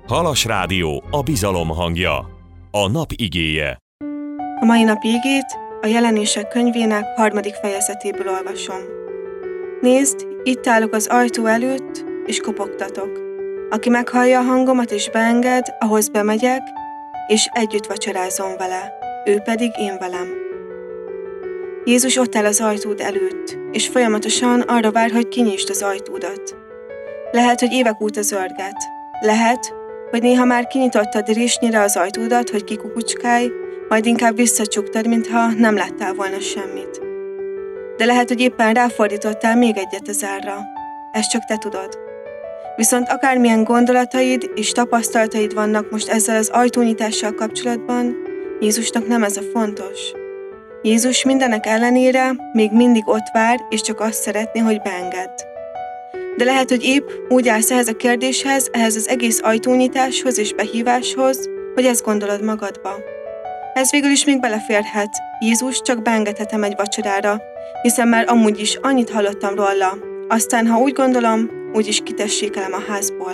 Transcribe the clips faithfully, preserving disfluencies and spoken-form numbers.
Halas Rádió, a bizalom hangja. A nap igéje. A mai napi igét a Jelenések könyvének harmadik fejezetéből olvasom. Nézd, itt állok az ajtó előtt, és kopogtatok. Aki meghallja a hangomat és beenged, ahhoz bemegyek, és együtt vacsorázom vele, ő pedig én velem. Jézus ott áll az ajtód előtt, és folyamatosan arra vár, hogy kinyisd az ajtódat. Lehet, hogy évek óta zörget. Lehet, hogy néha már kinyitottad résnyire az ajtódat, hogy kikukucskálj, majd inkább visszacsuktad, mintha nem láttál volna semmit. De lehet, hogy éppen ráfordítottál még egyet az árra. Ezt csak te tudod. Viszont akármilyen gondolataid és tapasztalataid vannak most ezzel az ajtónyitással kapcsolatban, Jézusnak nem ez a fontos. Jézus mindenek ellenére még mindig ott vár, és csak azt szeretné, hogy beengedd. De lehet, hogy épp úgy állsz ehhez a kérdéshez, ehhez az egész ajtónyitáshoz és behíváshoz, hogy ezt gondolod magadba. Ez végül is még beleférhet. Jézus csak beengedhetem egy vacsorára, hiszen már amúgy is annyit hallottam róla. Aztán, ha úgy gondolom, úgyis kitessékelem a házból.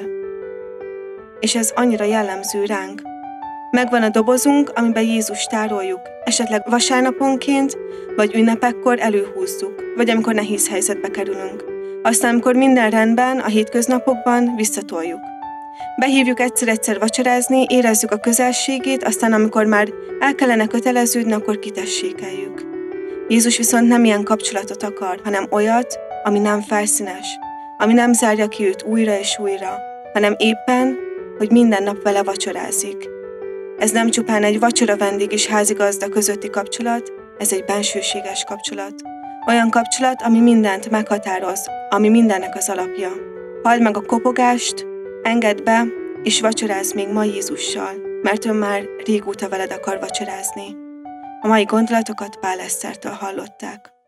És ez annyira jellemző ránk. Megvan a dobozunk, amiben Jézust tároljuk, esetleg vasárnaponként, vagy ünnepekkor előhúzzuk, vagy amikor nehéz helyzetbe kerülünk. Aztán, amikor minden rendben, a hétköznapokban visszatoljuk. Behívjuk egyszer-egyszer vacsorázni, érezzük a közelségét, aztán amikor már el kellene köteleződni, akkor kitessékeljük. Jézus viszont nem ilyen kapcsolatot akar, hanem olyat, ami nem felszínes, ami nem zárja ki őt újra és újra, hanem éppen, hogy minden nap vele vacsorázik. Ez nem csupán egy vacsora vendég és házigazda közötti kapcsolat, ez egy bensőséges kapcsolat. Olyan kapcsolat, ami mindent meghatároz, ami mindennek az alapja. Halld meg a kopogást, engedd be, és vacsorázz még ma Jézussal, mert ő már régóta veled akar vacsorázni. A mai gondolatokat Pál Esztertől hallották.